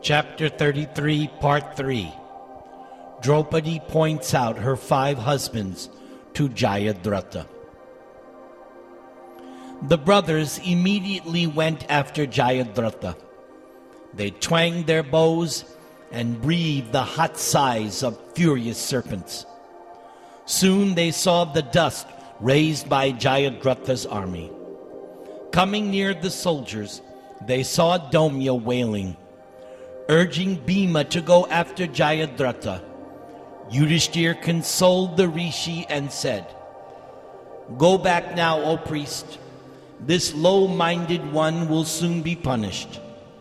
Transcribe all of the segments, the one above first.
Chapter 33, Part 3. Draupadi points out her 5 husbands to Jayadratha. The brothers immediately went after Jayadratha. They twanged their bows and breathed the hot sighs of furious serpents. Soon they saw the dust raised by Jayadratha's army. Coming near the soldiers, they saw Dhaumya wailing. Urging Bhima to go after Jayadratha, Yudhishthir consoled the rishi and said, "Go back now, O priest. This low-minded one will soon be punished."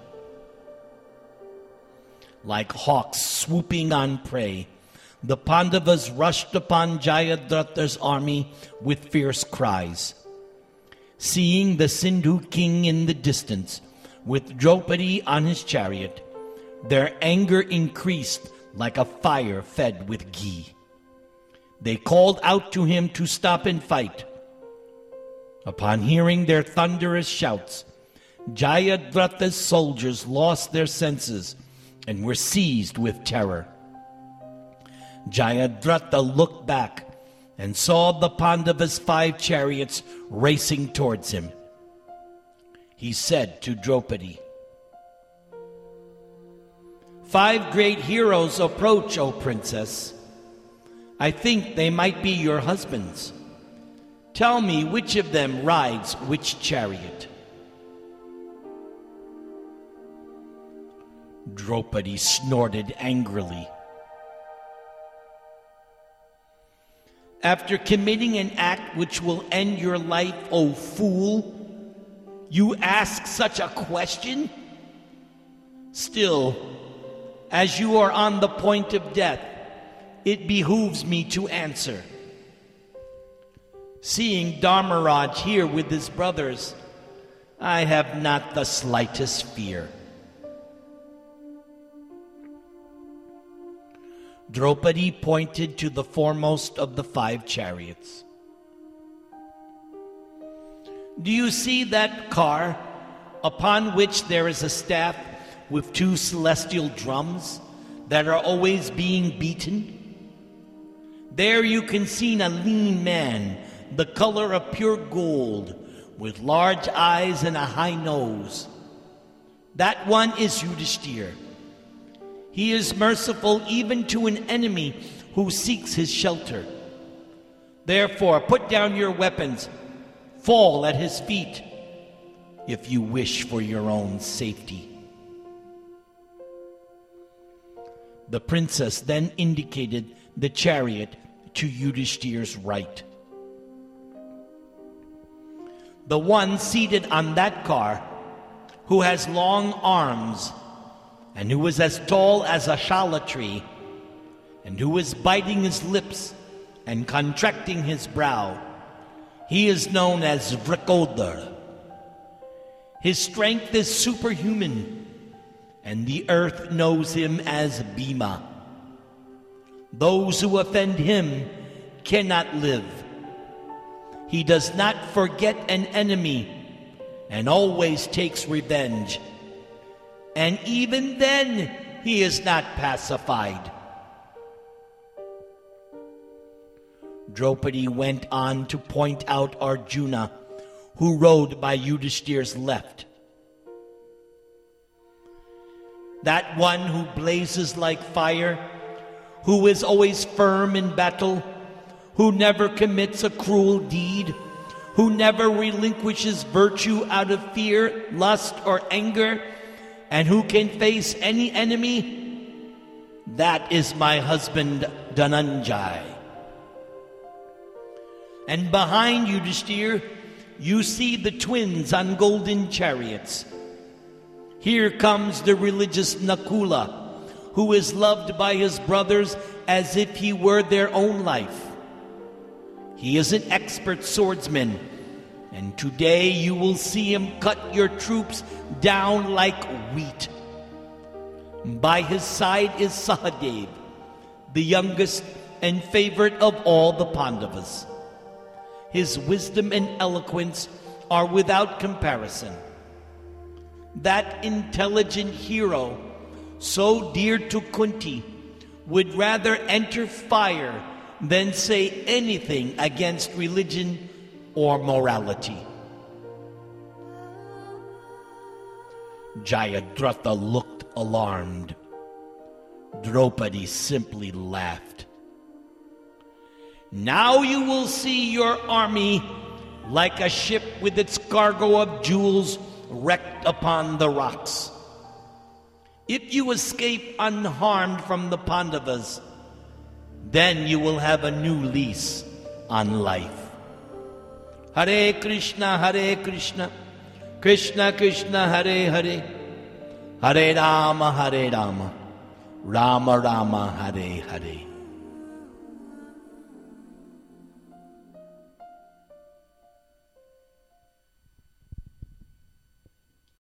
Like hawks swooping on prey, the Pandavas rushed upon Jayadratha's army with fierce cries. Seeing the Sindhu king in the distance, with Draupadi on his chariot, their anger increased like a fire fed with ghee. They called out to him to stop and fight. Upon hearing their thunderous shouts, Jayadratha's soldiers lost their senses and were seized with terror. Jayadratha looked back and saw the Pandavas' 5 chariots racing towards him. He said to Draupadi, "5 great heroes approach, O princess. I think they might be your husbands. Tell me which of them rides which chariot." Draupadi snorted angrily. "After committing an act which will end your life, O fool, you ask such a question? Still, as you are on the point of death, it behooves me to answer. Seeing Dharmaraj here with his brothers, I have not the slightest fear." Draupadi pointed to the foremost of the 5 chariots. "Do you see that car upon which there is a staff with 2 celestial drums that are always being beaten? There you can see a lean man, the color of pure gold, with large eyes and a high nose. That one is Yudhishthir. He is merciful even to an enemy who seeks his shelter. Therefore, put down your weapons, fall at his feet, if you wish for your own safety." The princess then indicated the chariot to Yudhishthir's right. "The one seated on that car, who has long arms, and who is as tall as a shala tree, and who is biting his lips and contracting his brow, he is known as Vrikodar. His strength is superhuman, and the earth knows him as Bhima. Those who offend him cannot live. He does not forget an enemy and always takes revenge. And even then, he is not pacified." Draupadi went on to point out Arjuna, who rode by Yudhishthir's left. "That one who blazes like fire, who is always firm in battle, who never commits a cruel deed, who never relinquishes virtue out of fear, lust, or anger, and who can face any enemy, that is my husband Dhananjay. And behind Yudhishthir, you see the twins on golden chariots. Here comes the religious Nakula, who is loved by his brothers as if he were their own life. He is an expert swordsman, and today you will see him cut your troops down like wheat. By his side is Sahadev, the youngest and favorite of all the Pandavas. His wisdom and eloquence are without comparison. That intelligent hero so dear to Kunti, would rather enter fire than say anything against religion or morality. Jayadratha looked alarmed. Draupadi simply laughed. Now you will see your army like a ship with its cargo of jewels wrecked upon the rocks. If you escape unharmed from the Pandavas, then you will have a new lease on life. Hare Krishna, Krishna Krishna, Hare Hare, Hare Rama, Rama Rama, Hare Hare.